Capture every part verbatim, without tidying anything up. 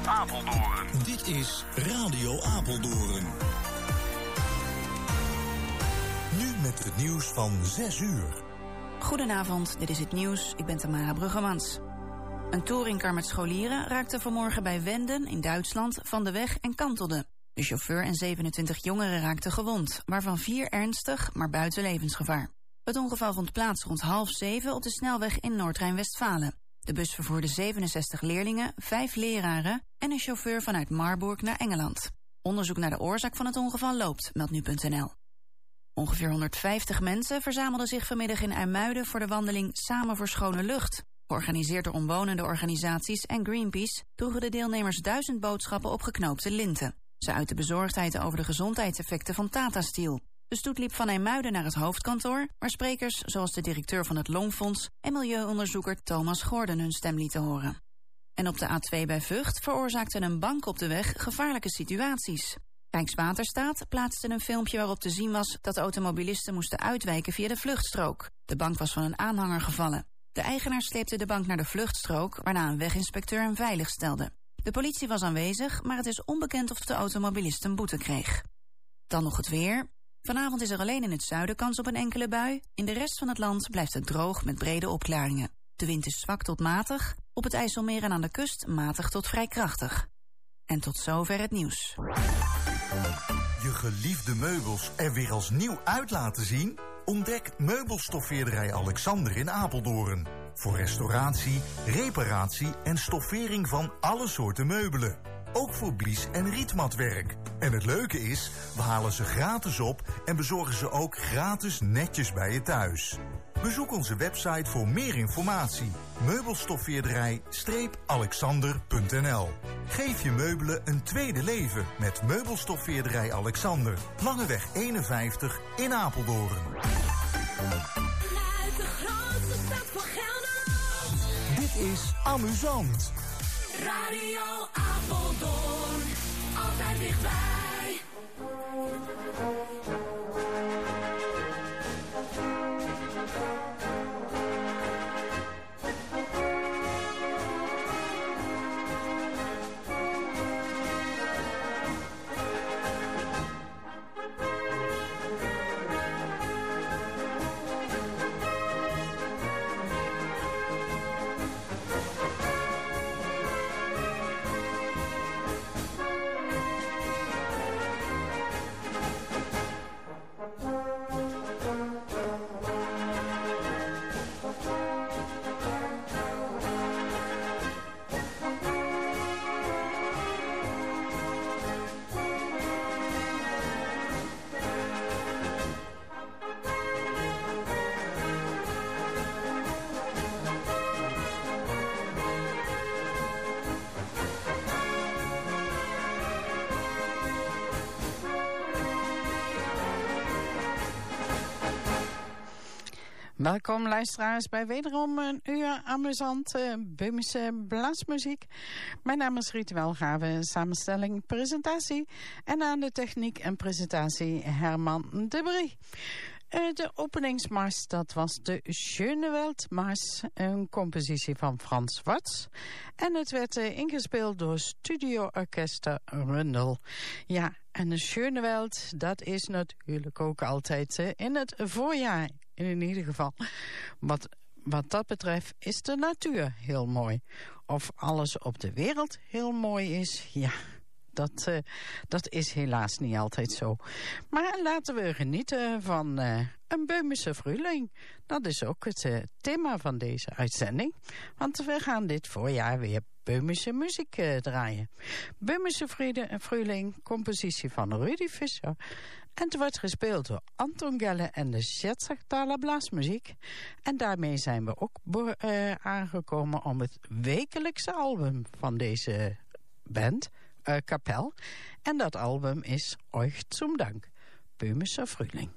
Apeldoorn. Dit is Radio Apeldoorn. Nu met het nieuws van zes uur. Goedenavond, dit is het nieuws. Ik ben Tamara Bruggemans. Een touringcar met scholieren raakte vanmorgen bij Wenden in Duitsland van de weg en kantelde. De chauffeur en zevenentwintig jongeren raakten gewond, waarvan vier ernstig, maar buiten levensgevaar. Het ongeval vond plaats rond half zeven op de snelweg in Noord-Rijn-Westfalen. De bus vervoerde zevenenzestig leerlingen, vijf leraren en een chauffeur vanuit Marburg naar Engeland. Onderzoek naar de oorzaak van het ongeval loopt, meldt nu punt n l. Ongeveer honderdvijftig mensen verzamelden zich vanmiddag in IJmuiden voor de wandeling Samen voor Schone Lucht. Georganiseerd door omwonende organisaties en Greenpeace droegen de deelnemers duizend boodschappen op geknoopte linten. Ze uitten bezorgdheid over de gezondheidseffecten van Tata Steel. De stoet liep van IJmuiden naar het hoofdkantoor, waar sprekers zoals de directeur van het Longfonds en milieuonderzoeker Thomas Gordon hun stem lieten horen. En op de A twee bij Vught veroorzaakte een bank op de weg gevaarlijke situaties. Rijkswaterstaat plaatste een filmpje waarop te zien was dat de automobilisten moesten uitwijken via de vluchtstrook. De bank was van een aanhanger gevallen. De eigenaar sleepte de bank naar de vluchtstrook, waarna een weginspecteur hem veilig stelde. De politie was aanwezig, maar het is onbekend of de automobilist een boete kreeg. Dan nog het weer. Vanavond is er alleen in het zuiden kans op een enkele bui. In de rest van het land blijft het droog met brede opklaringen. De wind is zwak tot matig. Op het IJsselmeer en aan de kust matig tot vrij krachtig. En tot zover het nieuws. Je geliefde meubels er weer als nieuw uit laten zien? Ontdek meubelstoffeerderij Alexander in Apeldoorn. Voor restauratie, reparatie en stoffering van alle soorten meubelen. Ook voor blies- en rietmatwerk. En het leuke is, we halen ze gratis op en bezorgen ze ook gratis netjes bij je thuis. Bezoek onze website voor meer informatie. meubelstoffeerderij alexander punt n l. Geef je meubelen een tweede leven met meubelstoffeerderij Alexander. Langeweg eenenvijftig in Apeldoorn. Vanuit de grootste stad van Gelderland. Dit is amusant. Radio Apeldoorn, altijd dichtbij. Welkom luisteraars bij wederom een uur amusante Beumische blaasmuziek. Mijn naam is Riet Welgave, samenstelling, presentatie en aan de techniek en presentatie Herman de Brie. Uh, de openingsmars, dat was de Schöne Weltmars, een compositie van Frans Watz. En het werd uh, ingespeeld door Studio Orchester Rundel. Ja, en de Schöne Welt, dat is natuurlijk ook altijd uh, in het voorjaar. In ieder geval, wat, wat dat betreft is de natuur heel mooi. Of alles op de wereld heel mooi is, ja, dat, uh, dat is helaas niet altijd zo. Maar laten we genieten van uh, een Beumische Frühling. Dat is ook het uh, thema van deze uitzending. Want we gaan dit voorjaar weer Beumische muziek uh, draaien. Beumische Frühling, compositie van Rudy Visser. En het wordt gespeeld door Anton Gelle en de Schetzertaler Blaasmuziek. En daarmee zijn we ook uh, aangekomen om het wekelijkse album van deze band, uh, kapel. En dat album is Euch zum Dank, Böhmischer Frühling.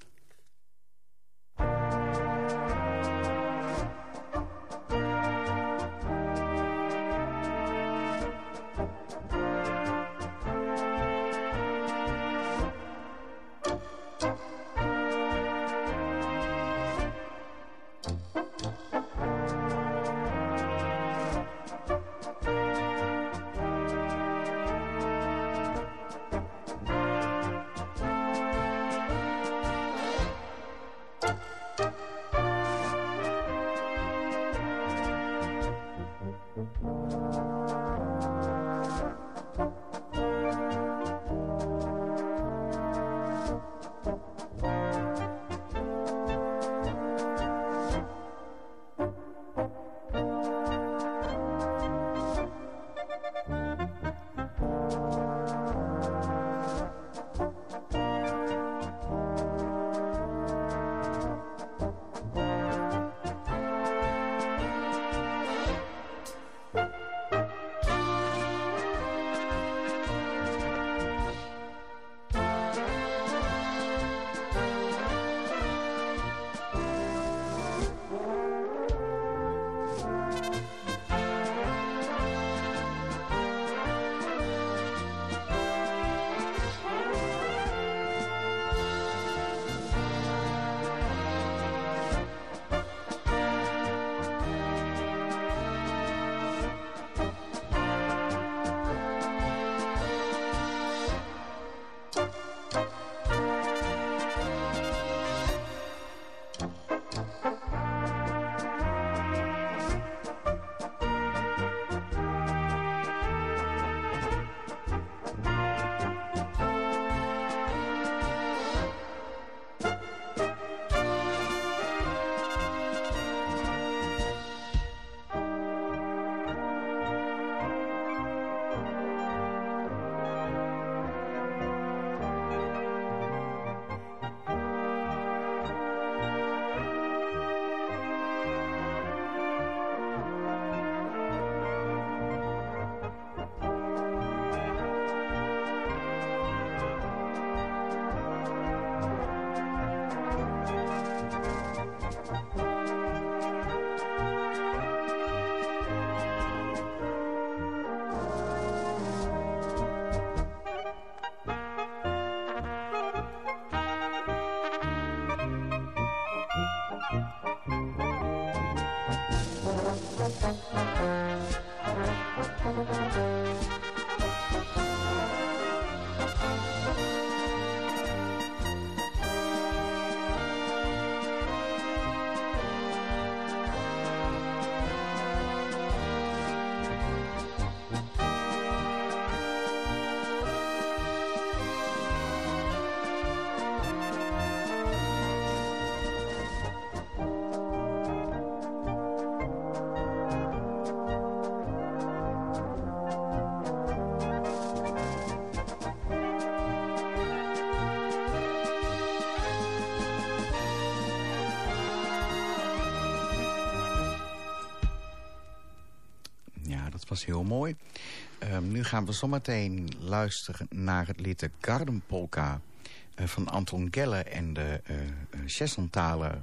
Was heel mooi. Um, nu gaan we zometeen luisteren naar het lied de Garden Polka uh, van Anton Gelle en de uh, Zesentale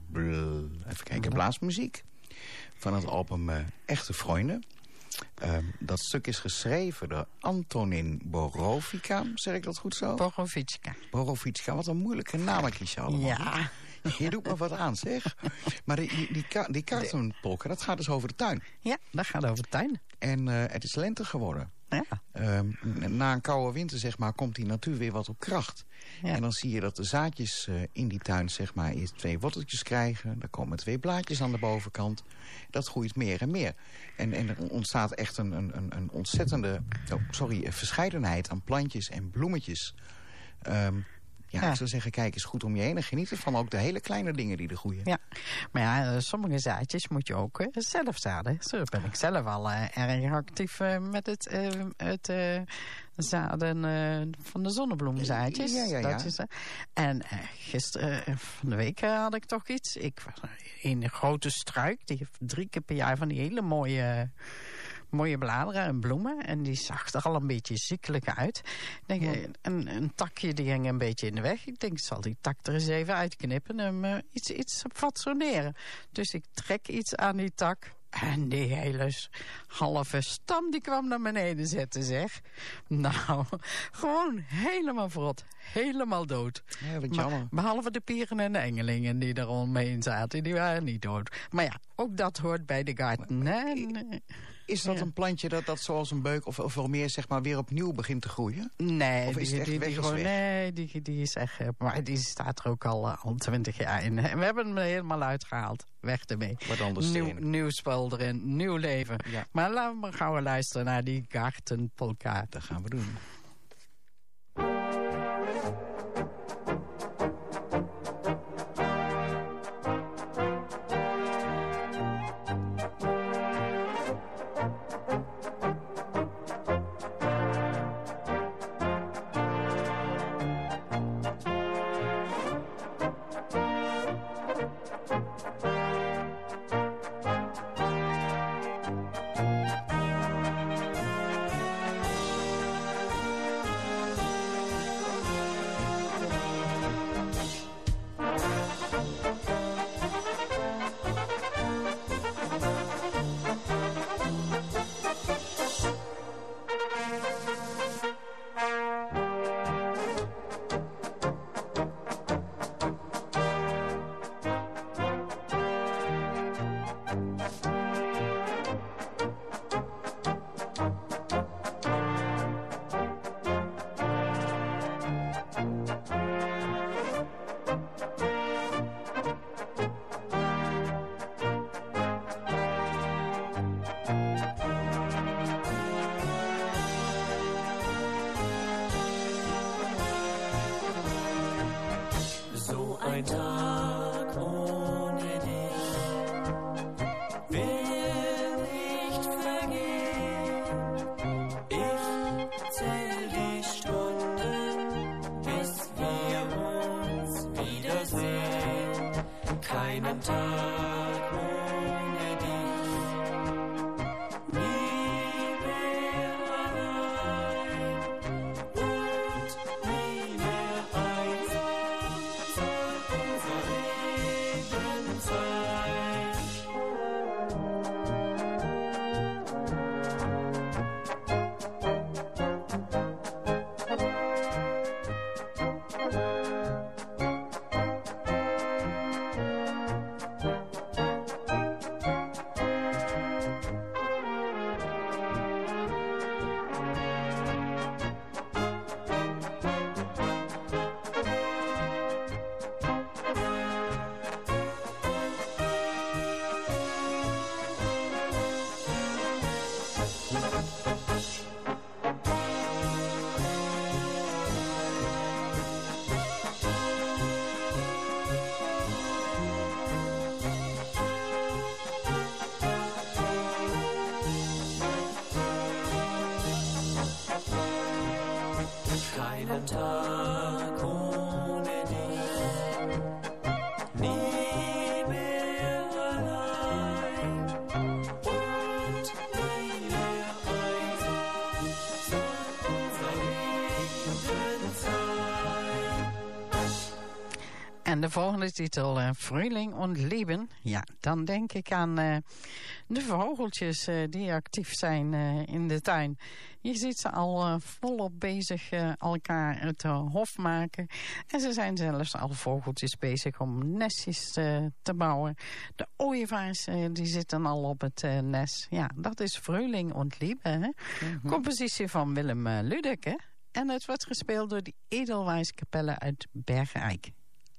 even kijken, blaasmuziek van het album uh, Echte Vrienden. Um, dat stuk is geschreven door Antonin Borovica, zeg ik dat goed zo? Borovica. Borovica, wat een moeilijke naam kies je allemaal. Ja. Je doet me wat aan, zeg. Maar die, die, die, die kartenpolka, dat gaat dus over de tuin. Ja, dat gaat over de tuin. En uh, het is lente geworden. Ja. Um, na een koude winter, zeg maar, komt die natuur weer wat op kracht. Ja. En dan zie je dat de zaadjes uh, in die tuin, zeg maar, eerst twee worteltjes krijgen. Dan komen twee blaadjes aan de bovenkant. Dat groeit meer en meer. En, en er ontstaat echt een, een, een ontzettende oh, sorry, verscheidenheid aan plantjes en bloemetjes. Um, Ja, ja, ik zou zeggen, kijk eens goed om je heen en geniet ervan. Ook de hele kleine dingen die er groeien. Ja, maar ja, sommige zaadjes moet je ook uh, zelf zaden. Zo ben ik zelf al uh, erg actief uh, met het, uh, het uh, zaden uh, van de zonnebloemzaadjes. Ja, ja, ja. Dat is, uh, en uh, gisteren, uh, van de week uh, had ik toch iets. Ik was in een grote struik, die heeft drie keer per jaar van die hele mooie... Uh, mooie bladeren en bloemen. En die zag er al een beetje ziekelijk uit. Ik denk, ja. een, een takje die hing een beetje in de weg. Ik denk, ik zal die tak er eens even uitknippen en uh, iets, iets fatsoeneren. Dus ik trek iets aan die tak. En die hele halve stam die kwam naar beneden zetten, zeg. Nou, gewoon helemaal verrot. Helemaal dood. Ja, wat jammer. Maar, behalve de pieren en de engelingen die er omheen zaten. Die waren niet dood. Maar ja, ook dat hoort bij de garten. Hè? Is dat ja. een plantje dat, dat zoals een beuk of, of wel meer, zeg maar, weer opnieuw begint te groeien? Nee, of is die, het echt die, die, weg, gewoon, is weg? nee die, die is echt... Maar die staat er ook al, uh, al twintig jaar in. En we hebben hem er helemaal uitgehaald. Weg ermee. Wat anders nieuw, nieuw spel erin, nieuw leven. Ja. Maar laten we maar gauw luisteren naar die gartenpolka. Dat gaan we doen. ein Tag ohne dich will nicht vergehen. Ich zähl die Stunden, bis wir uns wiedersehen. Keinen Tag ohne dich, nie mehr allein und nie mehr einsam soll unser keinen Tag ohne dich. Nie mehr allein und nie mehr einsam soll unser Leben sein. En de volgende titel, uh, Frühling und Leben. Ja, dan denk ik aan uh, de vogeltjes uh, die actief zijn uh, in de tuin. Je ziet ze al uh, volop bezig uh, elkaar het uh, hof maken. En ze zijn zelfs al vogeltjes bezig om nestjes uh, te bouwen. De ooievaars uh, die zitten al op het uh, nest. Ja, dat is Frühling und Liebe. Hè? Mm-hmm. Compositie van Willem uh, Lüdecke. En het wordt gespeeld door de Edelweiss-kapelle uit Bergen-Eik.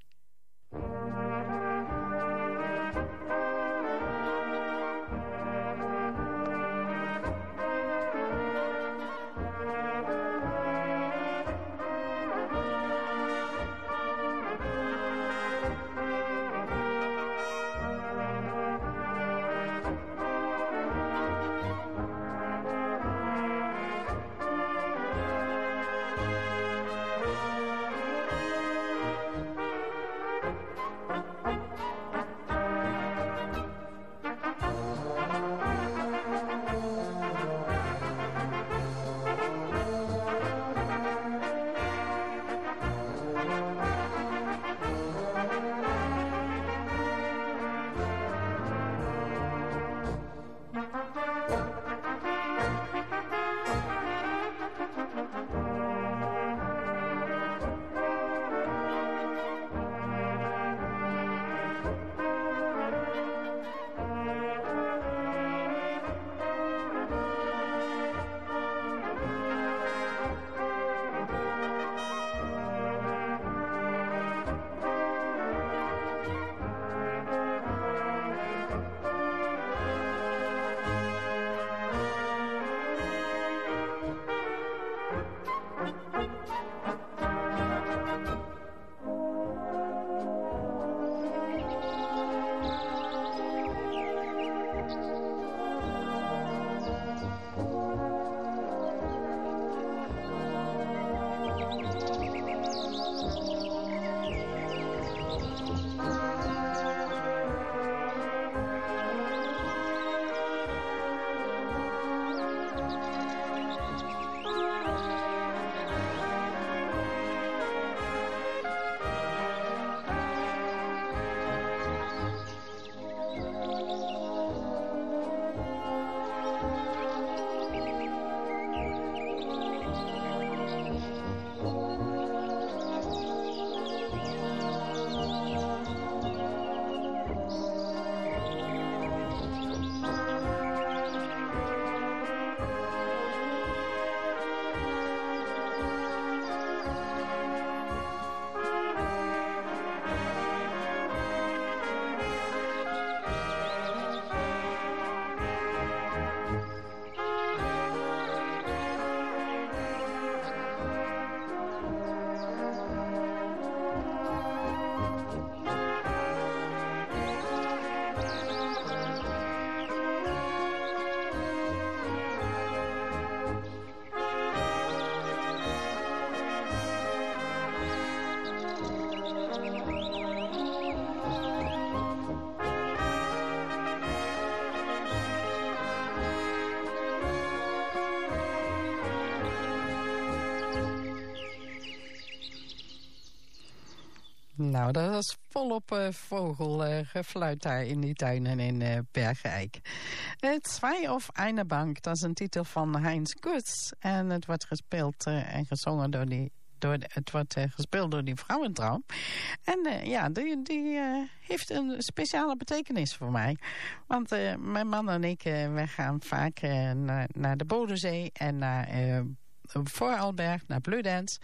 Nou, dat was volop uh, vogelgefluit uh, daar in die tuinen in uh, Bergen-Eik. Het Zwei auf einer Bank, dat is een titel van Heinz Kurz. En het wordt gespeeld uh, en gezongen door die... Door de, het wordt uh, gespeeld door die vrouwentrouw. En uh, ja, die, die uh, heeft een speciale betekenis voor mij. Want uh, mijn man en ik, uh, wij gaan vaak uh, naar, naar de Bodensee en naar... Uh, Voorarlberg naar Bludenz.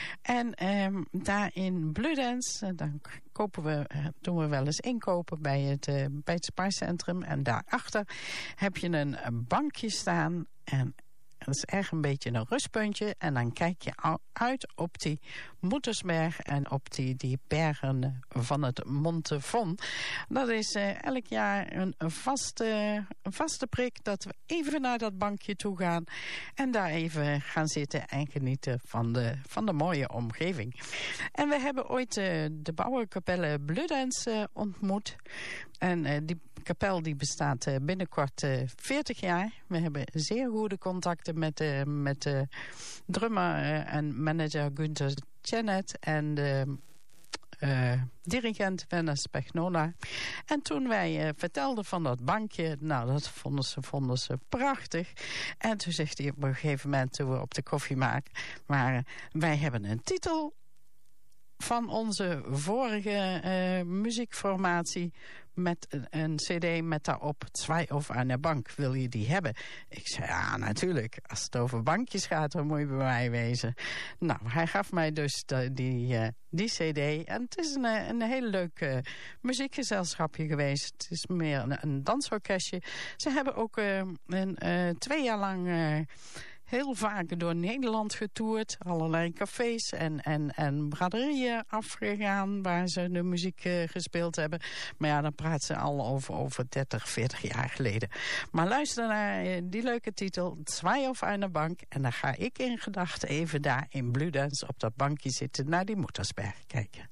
En um, daar in Bludenz, uh, dan kopen we, uh, doen we wel eens inkopen bij het, uh, bij het spaarcentrum. En daarachter heb je een, een bankje staan. En is echt een beetje een rustpuntje. En dan kijk je uit op die Moedersberg en op die, die bergen van het Montevon. Dat is uh, elk jaar een, een, vaste, een vaste prik dat we even naar dat bankje toe gaan. En daar even gaan zitten en genieten van de, van de mooie omgeving. En we hebben ooit uh, de Bouwerkapelle Bluedance uh, ontmoet. En uh, die kapel die bestaat uh, binnenkort uh, veertig jaar. We hebben zeer goede contacten met, uh, met de drummer uh, en manager Günther Janet en de uh, dirigent Werner Spechnola. En toen wij uh, vertelden van dat bankje, nou dat vonden ze, vonden ze prachtig. En toen zegt hij op een gegeven moment toen we op de koffie maken, maar uh, wij hebben een titel van onze vorige uh, muziekformatie met een, een cd met daarop Zwei auf einer Bank. Wil je die hebben? Ik zei, ja, natuurlijk. Als het over bankjes gaat, dan moet je bij mij wezen. Nou, hij gaf mij dus de, die, uh, die cd. En het is een, een heel leuk uh, muziekgezelschapje geweest. Het is meer een, een dansorkestje. Ze hebben ook uh, een, uh, twee jaar lang Uh, heel vaak door Nederland getoerd. Allerlei cafés en, en, en braderieën afgegaan waar ze de muziek uh, gespeeld hebben. Maar ja, dan praat ze al over, over dertig, veertig jaar geleden. Maar luister naar uh, die leuke titel, Zwei auf einer Bank. En dan ga ik in gedachten even daar in Bluedance op dat bankje zitten naar die Moedersberg kijken.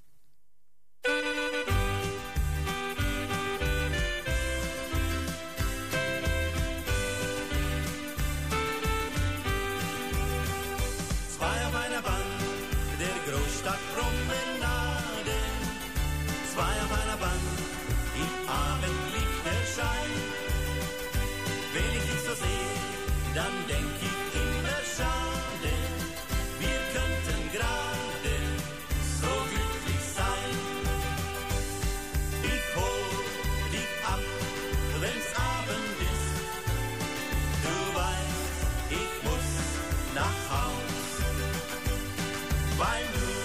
Stadtpromenade, zwei auf einer Bank, im Abendlichterschein. Wenn ich dich so sehe, dann denk ich immer schade, wir könnten gerade so glücklich sein. Ich hol dich ab, wenn's Abend ist, du weißt, ich muss nach Haus, weil du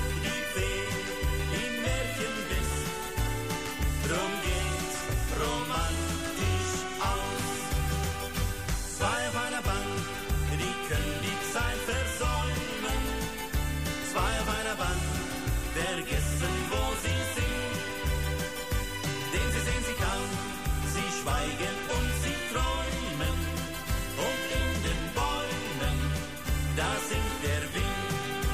drum geht's romantisch aus. Zwei auf einer Bank, die können die Zeit versäumen. Zwei auf einer Bank, vergessen, wo sie sind. Denn sie sehen sich an, sie schweigen und sie träumen. Und in den Bäumen, da singt der Wind.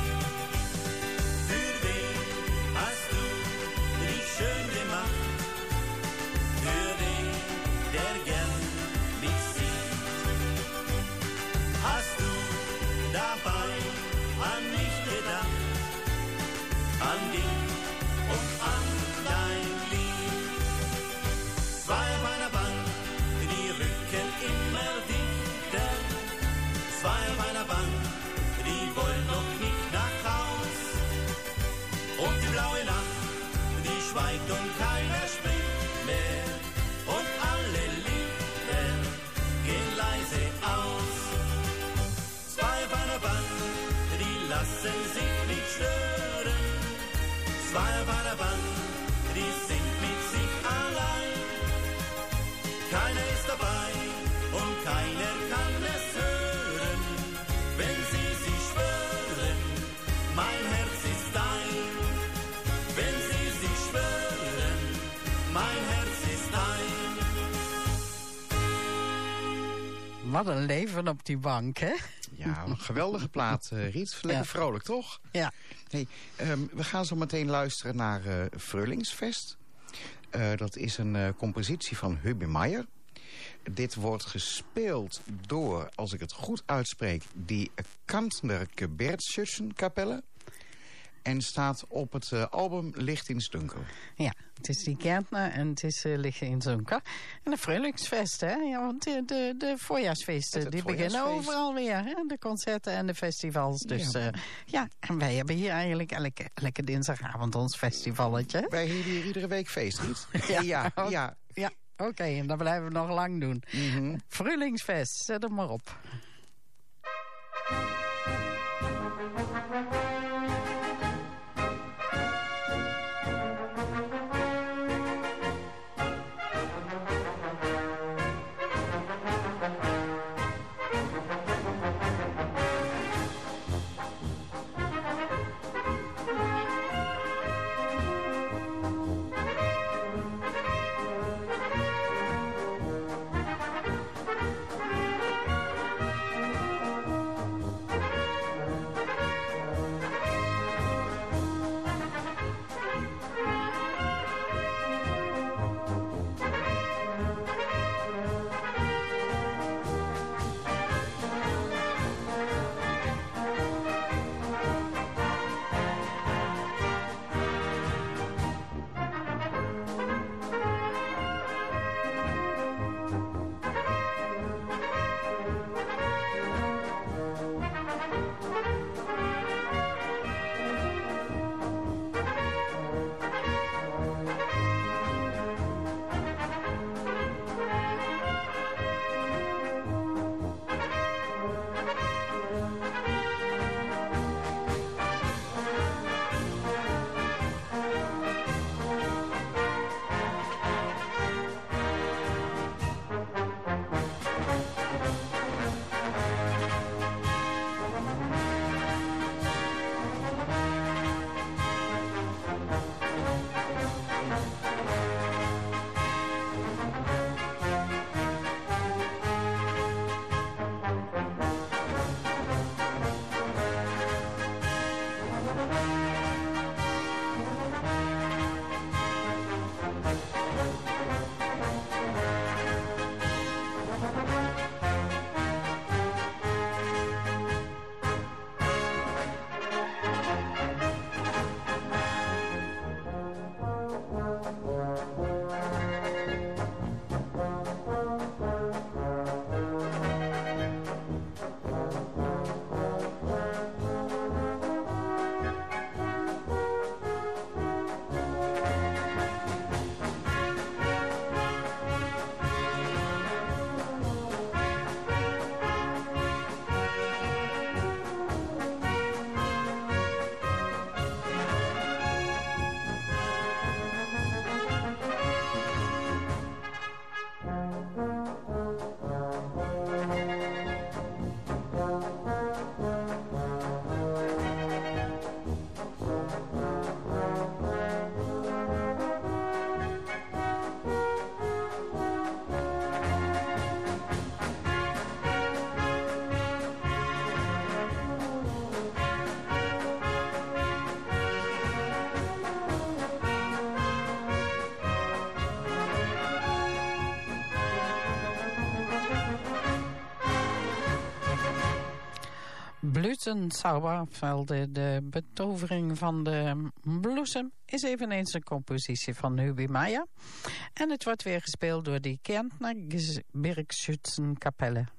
Für wen hast du dich schön gemacht? Für den, der gern mich sieht. Hast du dabei an mich gedacht? An dich und an dein Lied. Zwei auf einer Bank, die rücken immer dichter. Zwei auf einer Bank, die wollen noch nicht nach Haus. Und die blaue Nacht, die schweigt und keiner spricht mehr. Und alle Lichter gehen leise aus. Zwei auf einer Bank, die lassen sich nicht stören. Zwei auf einer Bank, die sind mit sich allein. Keiner ist dabei und keiner kann es hören. Wenn sie sich schwören, mein Herz ist dein. Wenn sie sich schwören, mein Herz ist dein. Wat een leven op die bank, hè? Ja, een geweldige plaat, uh, Riet. Lekker Ja. vrolijk, toch? Ja. Hey, um, we gaan zo meteen luisteren naar uh, Frühlingsfest. Uh, dat is een uh, compositie van Hubby Meijer. Dit wordt gespeeld door, als ik het goed uitspreek, die Kantnerke Bertschützenkapelle. En staat op het uh, album Licht in 's Dunkel. Ja, het is die Kärntner en het is uh, Licht in 's Dunkel. En de Frühlingsfest, hè? Ja, want de, de, de voorjaarsfeesten, Het- het die beginnen voorjaarsfeest. overal weer, hè? De concerten en de festivals. Dus Ja. ja, uh, ja en wij hebben hier eigenlijk elke, elke dinsdagavond ons festivalletje. Wij hebben hier iedere week feest, Riet. Ja. ja. ja. Ja, oké, en dat blijven we nog lang doen. Mhm. Frühlingsfest, zet hem maar op. Zwei Blütenzauber, ofwel de, de betovering van de bloesem, is eveneens een compositie van Hubi Meijer. En het wordt weer gespeeld door de Kärntner Gebirgsschützenkapelle.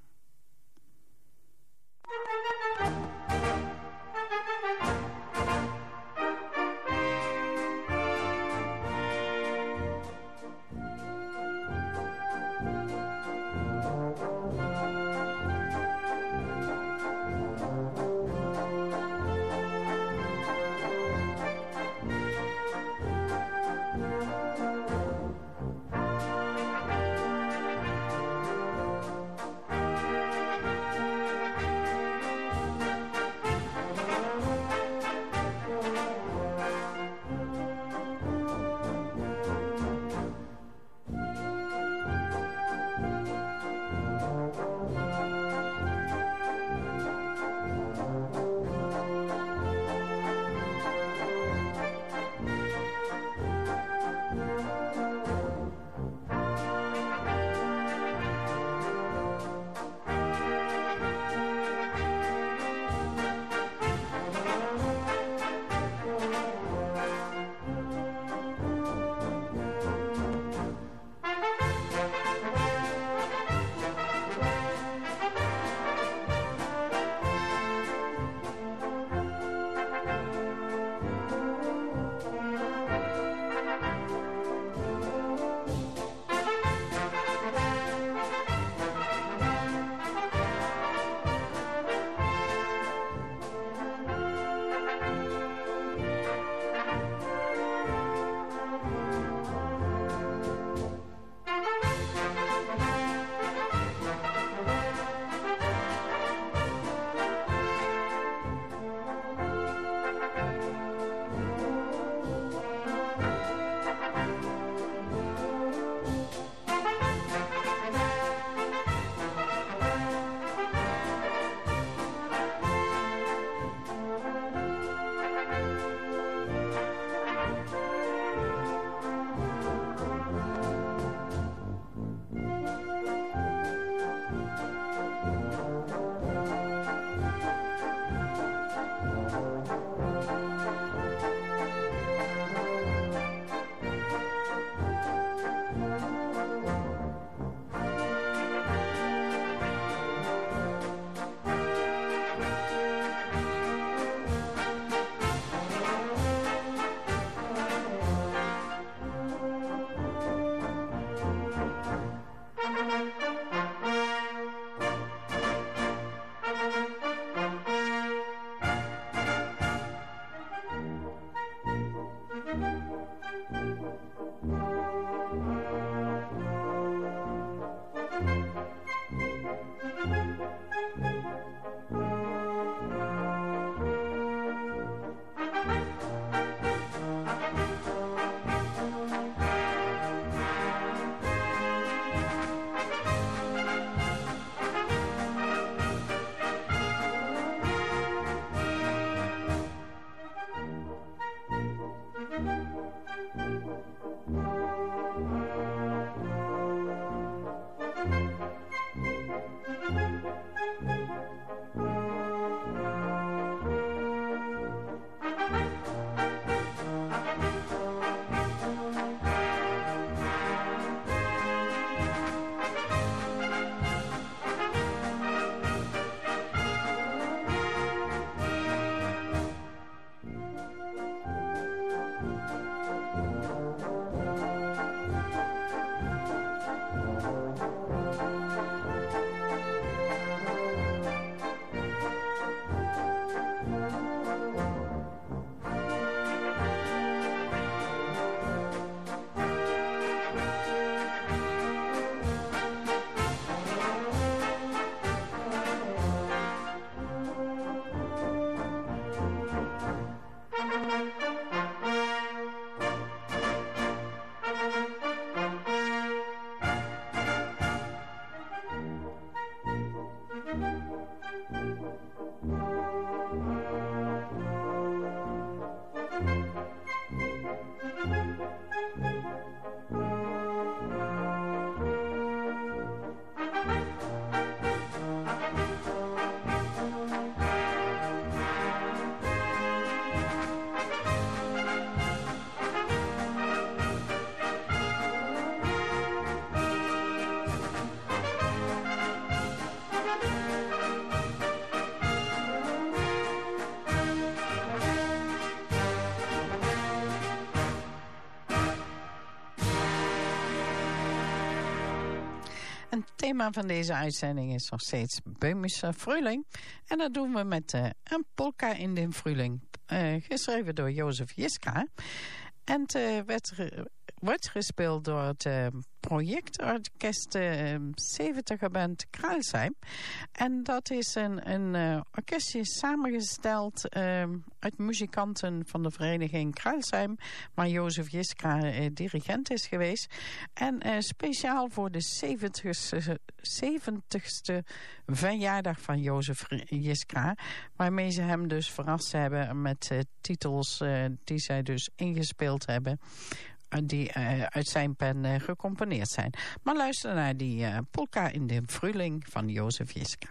En het thema van deze uitzending is nog steeds Böhmische Frühling. En dat doen we met uh, een polka in den Frühling. Uh, geschreven door Jozef Jiska. En het uh, werd, uh, wordt gespeeld door het uh, projectorkest uh, zeventiger band Kralsheim. En dat is een, een uh, orkestje samengesteld uh, uit muzikanten van de vereniging Kralsheim, waar Jozef Jiska uh, dirigent is geweest. En uh, speciaal voor de zeventigste, zeventigste verjaardag van Jozef Jiska, waarmee ze hem dus verrast hebben met uh, titels uh, die zij dus ingespeeld hebben, die uh, uit zijn pen uh, gecomponeerd zijn. Maar luister naar die uh, polka in de Frühling van Jozef Jiska.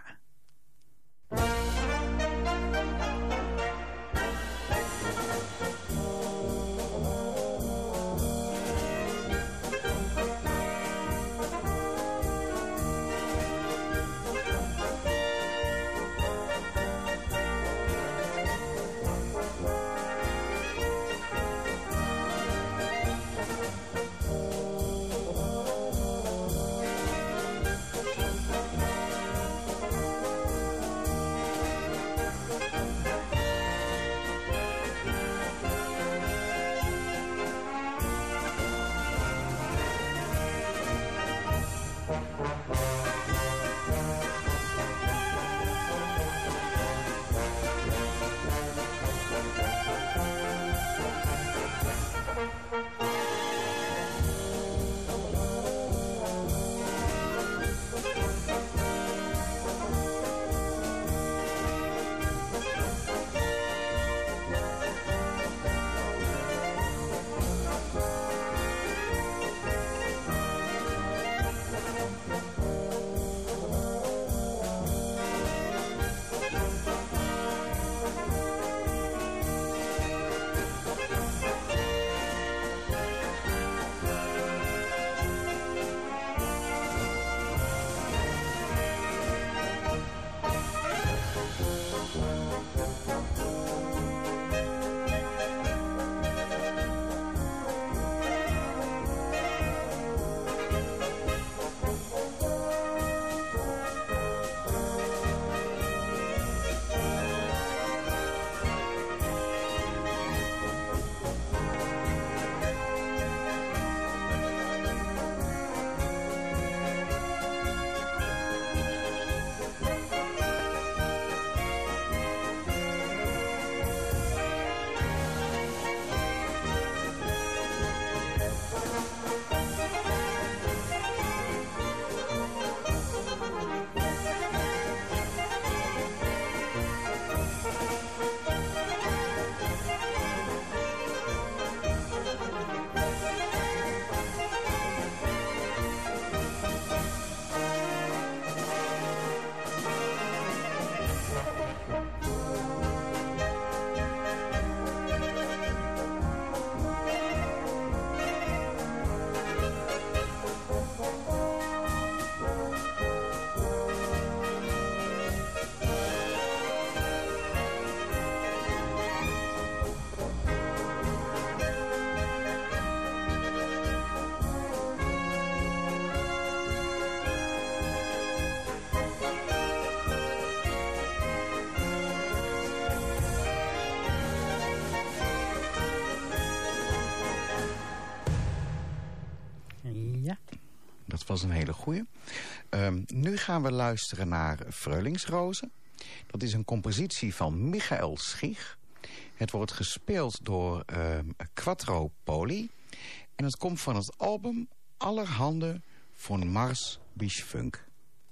Dat was een hele goeie. Um, nu gaan we luisteren naar Frühlingsrozen. Dat is een compositie van Michael Schiech. Het wordt gespeeld door um, Quattro Poli. En het komt van het album Allerhande von Mars bis Funk.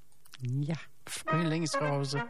Ja, Frühlingsrozen.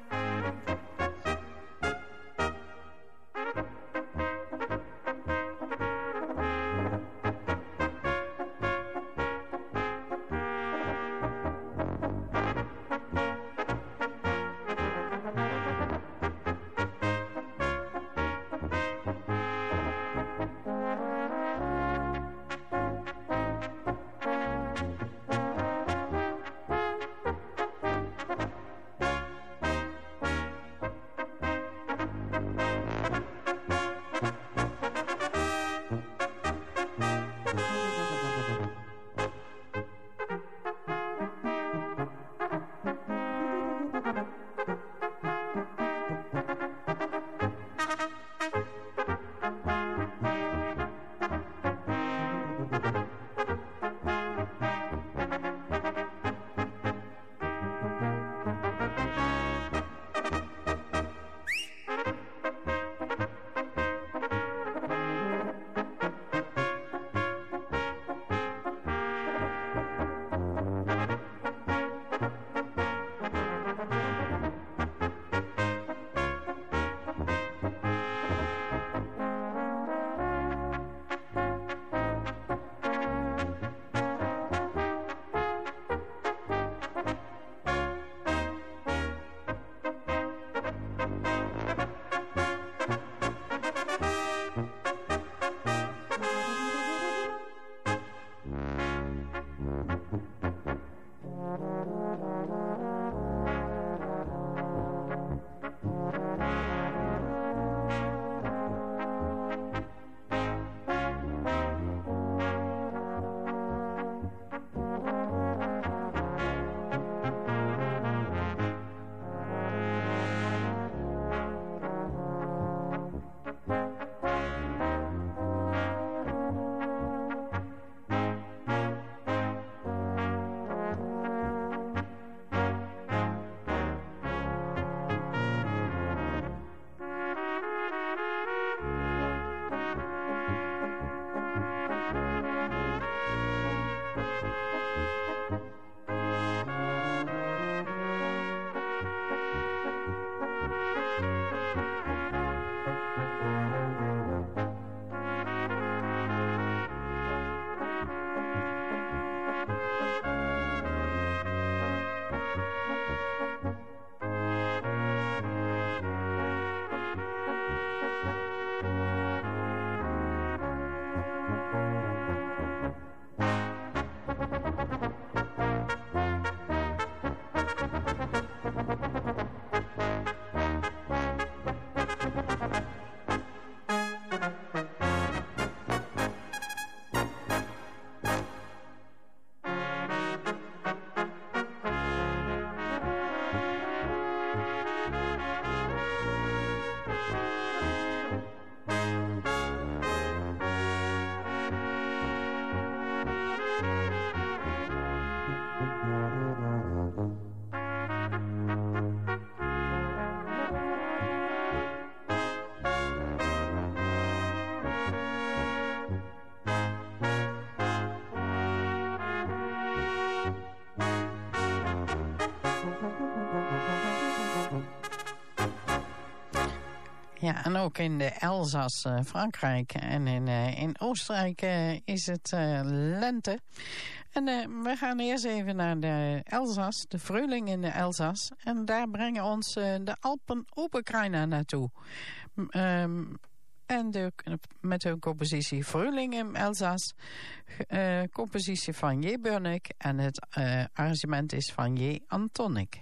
Ja, en ook in de Elzas, uh, Frankrijk en in, uh, in Oostenrijk uh, is het uh, lente. En uh, we gaan eerst even naar de Elzas, de Frühling in de Elzas. En daar brengen ons uh, de Alpen Oberkrainer naartoe. Um, en de, met hun compositie Frühling in Elzas, uh, compositie van J. Börnek en het uh, arrangement is van J. Antonik.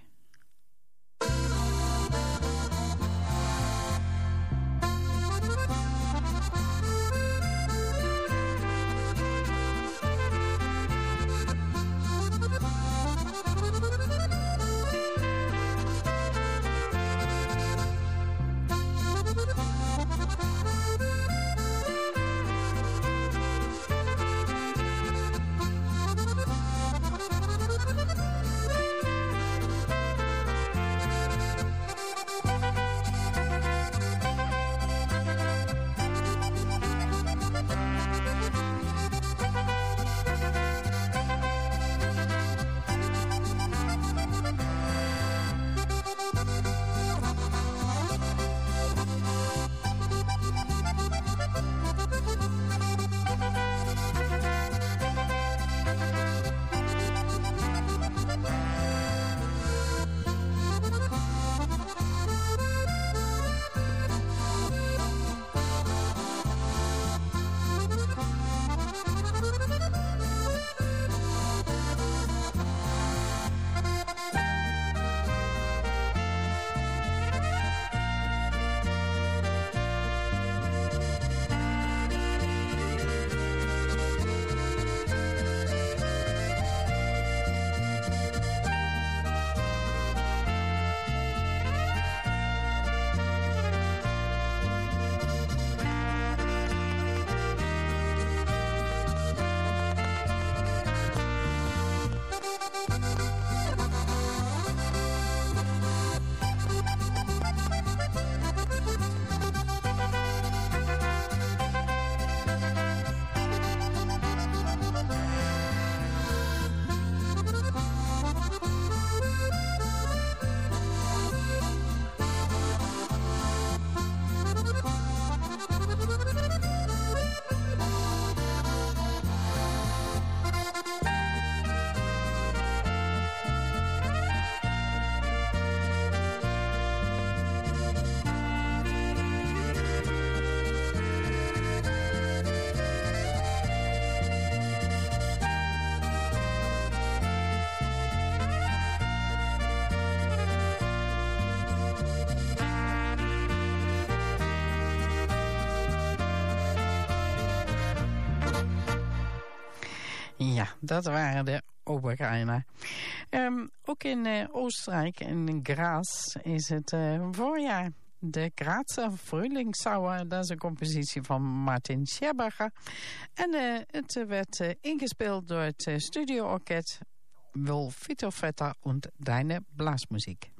Ja, dat waren de Oberkrainer. Um, ook in uh, Oostenrijk, in Graz, is het uh, voorjaar. De Grazer Frühlingssauer, dat is een compositie van Martin Scherbacher. En uh, het werd uh, ingespeeld door het uh, studioorkest Wolfito Vetter en Deine Blasmusik.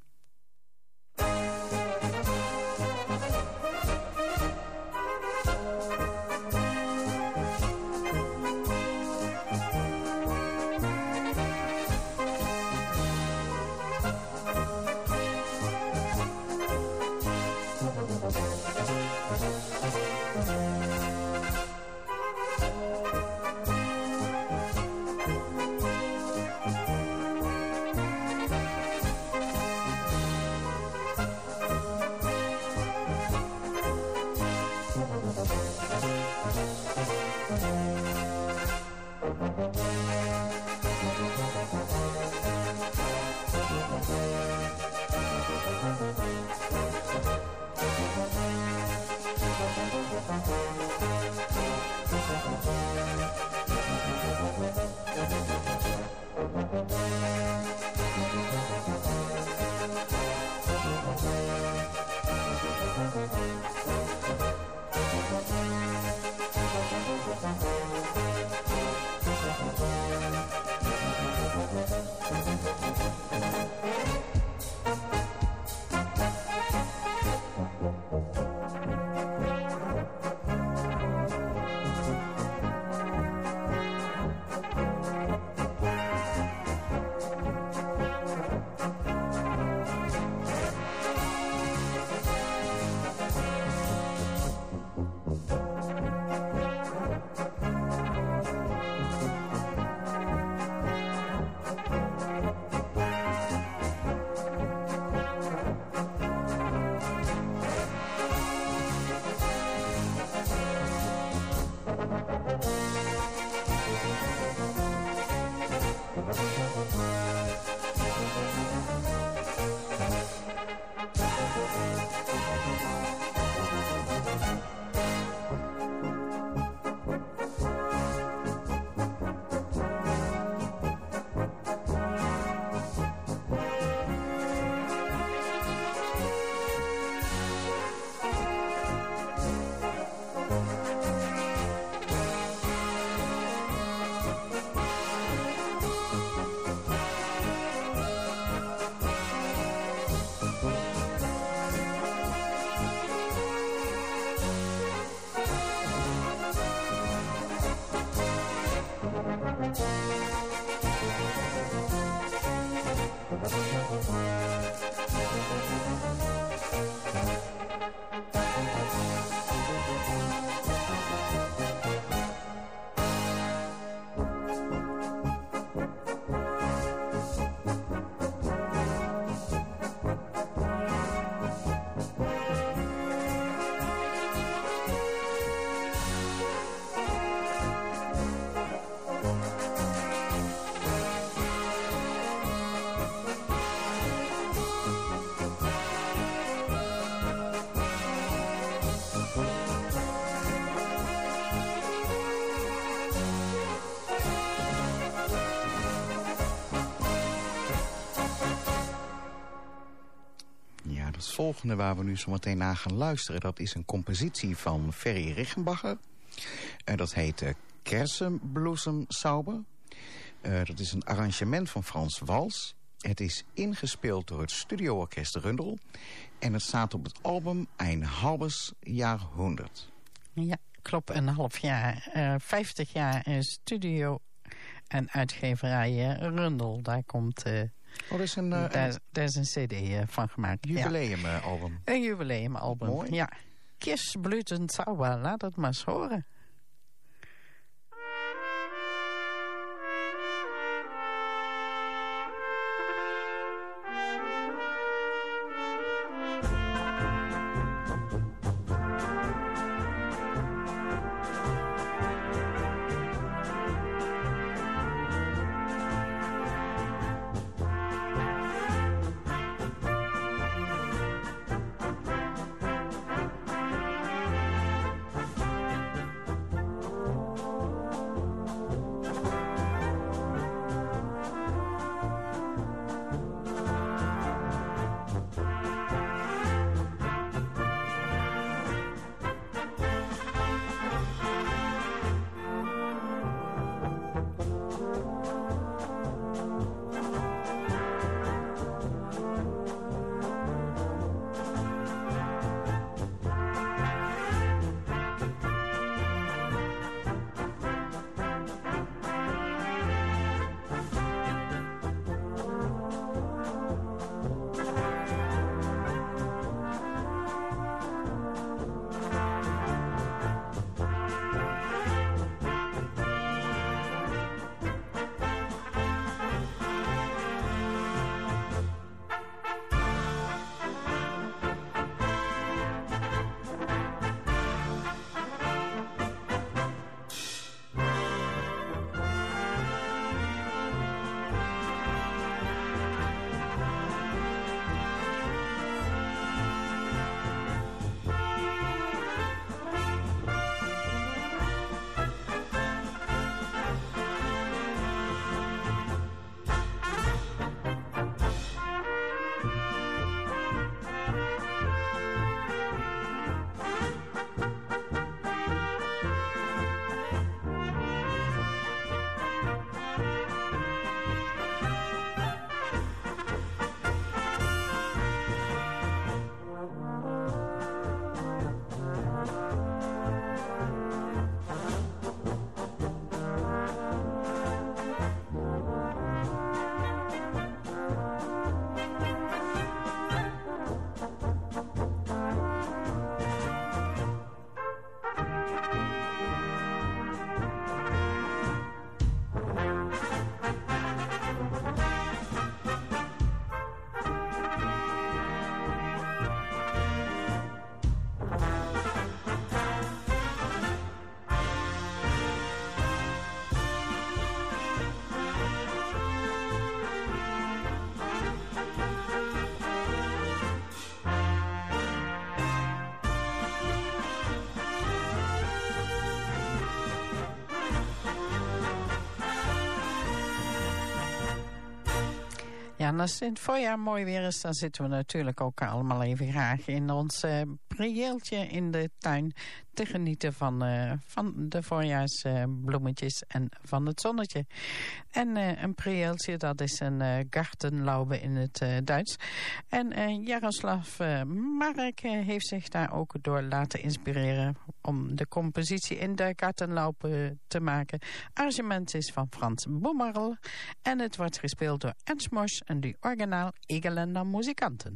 volgende waar we nu zo meteen naar gaan luisteren... dat is een compositie van Ferry Riggenbacher. Uh, dat heet uh, Kersenbloesemsauber. Uh, dat is een arrangement van Frans Wals. Het is ingespeeld door het Studioorkest Rundel. En het staat op het album Ein halbes Jahrhundert. Ja, klopt. Een half jaar. Uh, vijftig jaar uh, studio en uitgeverij uh, Rundel. Daar komt... Uh, Oh, dat is een, uh, daar, daar is een cd uh, van gemaakt. Jubileumalbum. Ja. Een jubileumalbum. Mooi. Ja. Kirschblütenzauber, laat het maar eens horen. Ja, en als het voorjaar mooi weer is, dan zitten we natuurlijk ook allemaal even graag in ons uh, prieeltje in de tuin te genieten van, uh, van de voorjaarsbloemetjes uh, en van het zonnetje. En uh, een prieeltje, dat is een uh, gartenlaube in het uh, Duits. En uh, Jaroslav uh, Marek uh, heeft zich daar ook door laten inspireren om de compositie in de gartenlaube te maken. Arrangement is van Frans Boemerl en het wordt gespeeld door Ernst Mosch en die originaal Egeländer muzikanten.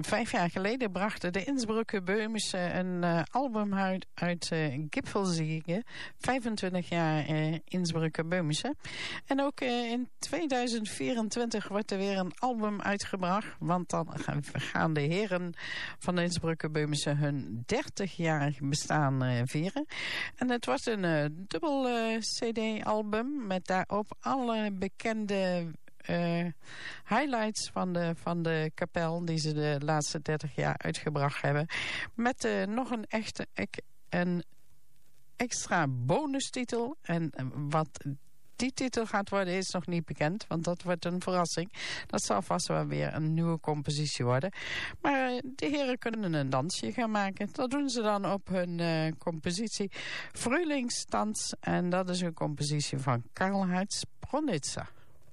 vijf jaar geleden brachten de Innsbrucker Böhmische een uh, album uit, uit uh, Gipfelsiege. vijfentwintig jaar uh, Innsbrucker Böhmische. En ook uh, in tweeduizend vierentwintig wordt er weer een album uitgebracht. Want dan gaan de heren van de Innsbrucker Böhmische hun dertig-jarig bestaan uh, vieren. En het wordt een uh, dubbel uh, C D-album met daarop alle bekende Uh, highlights van de, van de kapel die ze de laatste dertig jaar uitgebracht hebben. Met uh, nog een echte een extra bonustitel. En uh, wat die titel gaat worden is nog niet bekend, want dat wordt een verrassing. Dat zal vast wel weer een nieuwe compositie worden. Maar uh, de heren kunnen een dansje gaan maken. Dat doen ze dan op hun uh, compositie Frühlingstanz. En dat is een compositie van Karl-Heinz Bronitzer.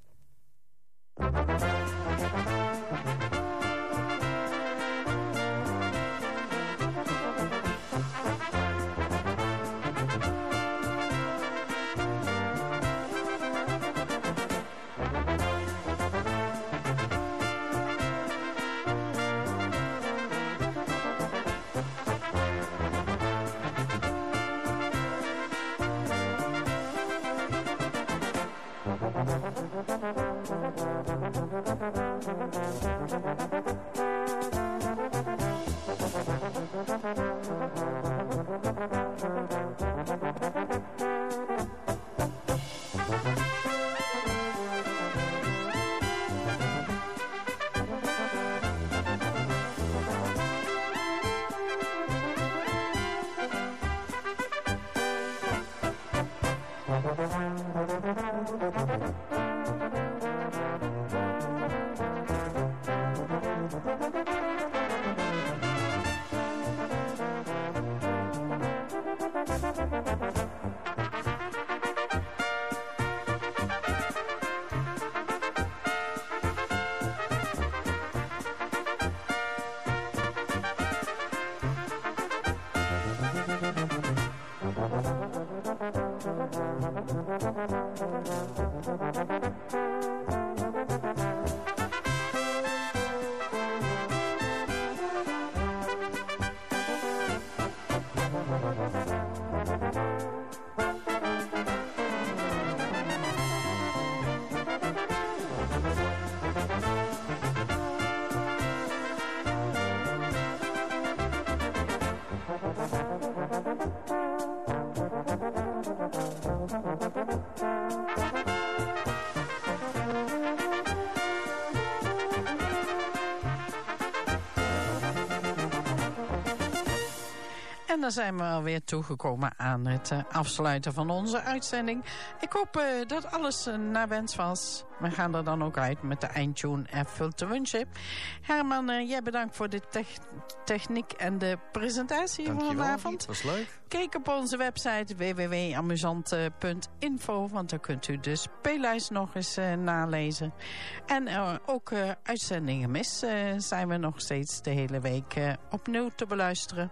En dan zijn we alweer toegekomen aan het uh, afsluiten van onze uitzending. Ik hoop uh, dat alles uh, naar wens was. We gaan er dan ook uit met de eindtune Erfüllt te wünschen. Herman, uh, jij bedankt voor de te- techniek en de presentatie van vanavond. Dat was leuk. Kijk op onze website w w w punt amusant punt info, want dan kunt u de speellijst nog eens uh, nalezen. En uh, ook uh, uitzendingen mis uh, zijn we nog steeds de hele week uh, opnieuw te beluisteren.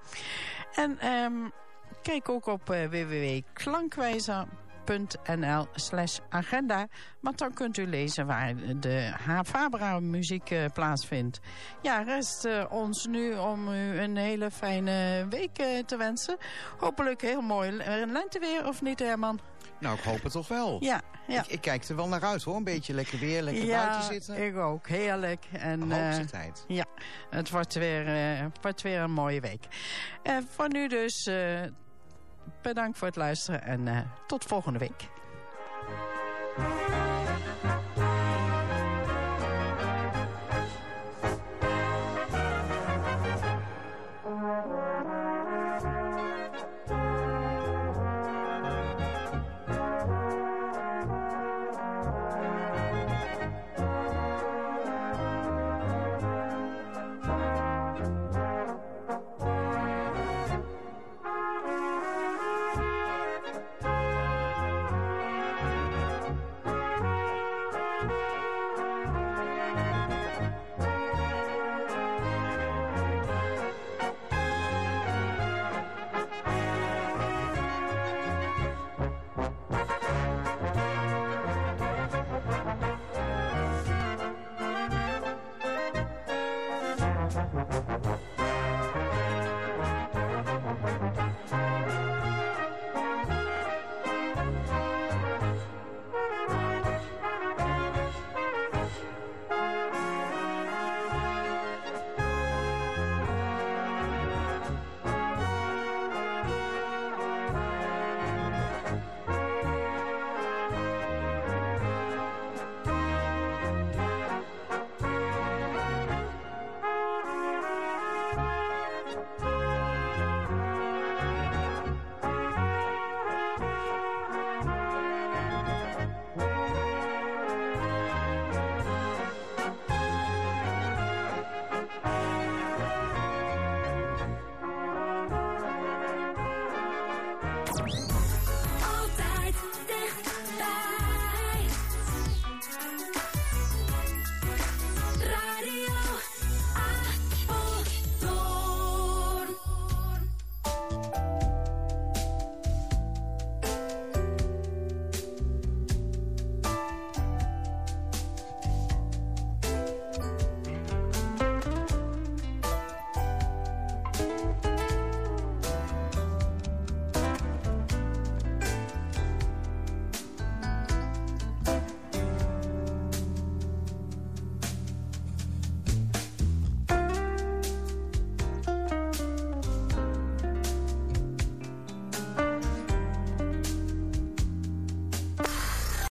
En um, kijk ook op uh, w w w punt klankwijzer punt n l slash agenda. Want dan kunt u lezen waar de Havabra muziek uh, plaatsvindt. Ja, rest uh, ons nu om u een hele fijne week uh, te wensen. Hopelijk heel mooi lenteweer, of niet, Herman? Nou, ik hoop het toch wel. Ja, ja. Ik, ik kijk er wel naar uit, hoor. Een beetje lekker weer, lekker ja, buiten zitten. Ik ook. Heerlijk. En, de hoogste uh, tijd. Ja, het wordt weer, uh, wordt weer een mooie week. Uh, voor nu dus uh, bedankt voor het luisteren en uh, tot volgende week.